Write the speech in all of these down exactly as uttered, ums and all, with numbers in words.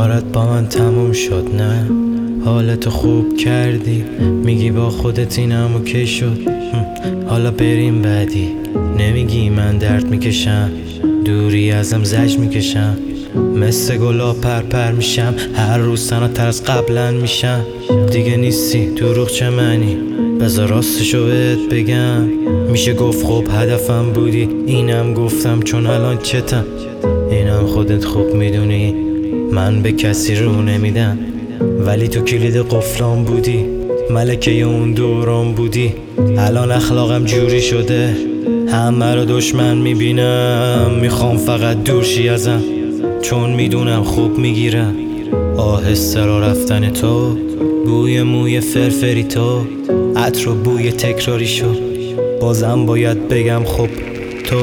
کارت با من تموم شد نه؟ حالتو خوب کردی میگی با خودت اینم اوکی شد. حالا بریم بعدی. نمیگی من درد میکشم، دوری ازم زج میکشم، مثل گلا پر پر میشم، هر روز تنها از قبلا میشم. دیگه نیستی دروغ چه معنی؟ بذار راستشو بهت بگم، میشه گفت خب هدفم بودی، اینم گفتم چون الان چتم. اینم خودت خوب میدونی من به کسی رو نمیدم، ولی تو کلید قفلام بودی، ملکه اون دوران بودی. الان اخلاقم جوری شده همه رو دشمن میبینم، میخوام فقط دورشی ازم چون میدونم خوب میگیرم. آهسته را رفتن تو، بوی موی فرفری تو، عطر و بوی تکراری شد، بازم باید بگم خب تو.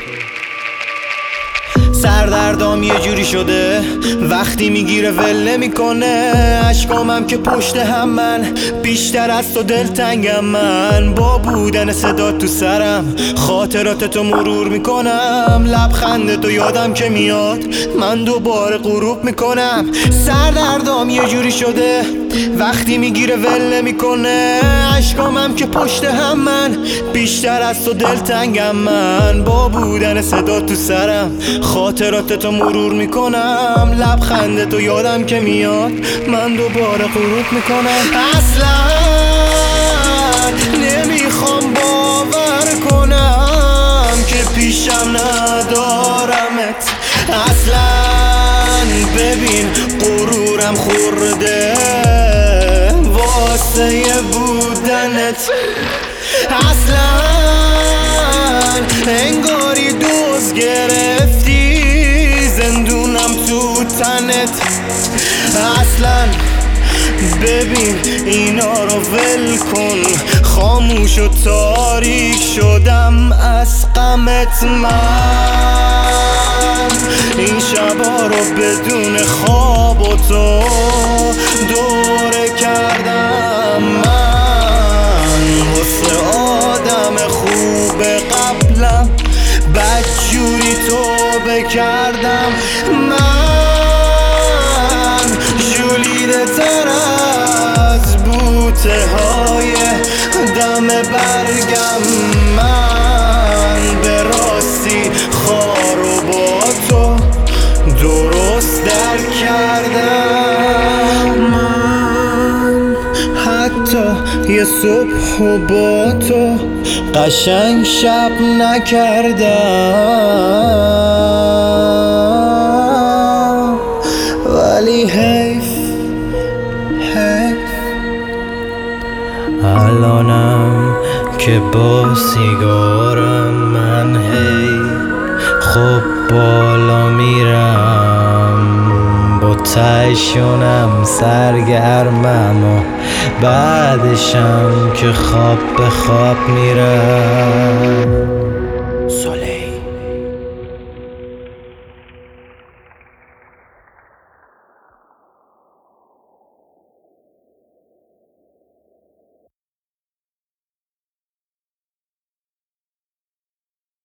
سردردام یه جوری شده وقتی میگیره ول نمیکنه، اشکامم که پشت هم من، بیشتر از تو دلتنگم من. با بودن صدا تو سرم خاطرات تو مرور میکنم، لبخند تو یادم که میاد من دوباره غروب میکنم. سردردام یه جوری شده وقتی میگیره ول نمیکنه، اشکامم که پشت هم من، بیشتر از تو دلتنگم من. با بودن صدا تو سرم خاطرات تو مرور میکنم، لبخند تو یادم که میاد من دوباره غروب میکنم. اصلا نمیخوام باور کنم که پیشم ندارمت، اصلا ببین غرورم خورده واسه بودنت. اصلا انگاری دوز گرفتی زندونم تو تنت. اصلا ببین اینا رو ول کن، خاموش و تاریک شدم از غمت من. این شبا رو بدون خواب و تو دوره کردم من، واسه آدم خوب قبلم بدجوری تو بکردم من. جولیده تر از بوته های دم برگم من، به راستی خار و با تو درست در کردم من. حتی یه صبح و با تو قشنگ شب نکردم، ولی حیف حیف. الانم که با سیگارم من هی خب بالا میرم، با تشونم سرگرمم و بعدشم که خواب به خواب میرم.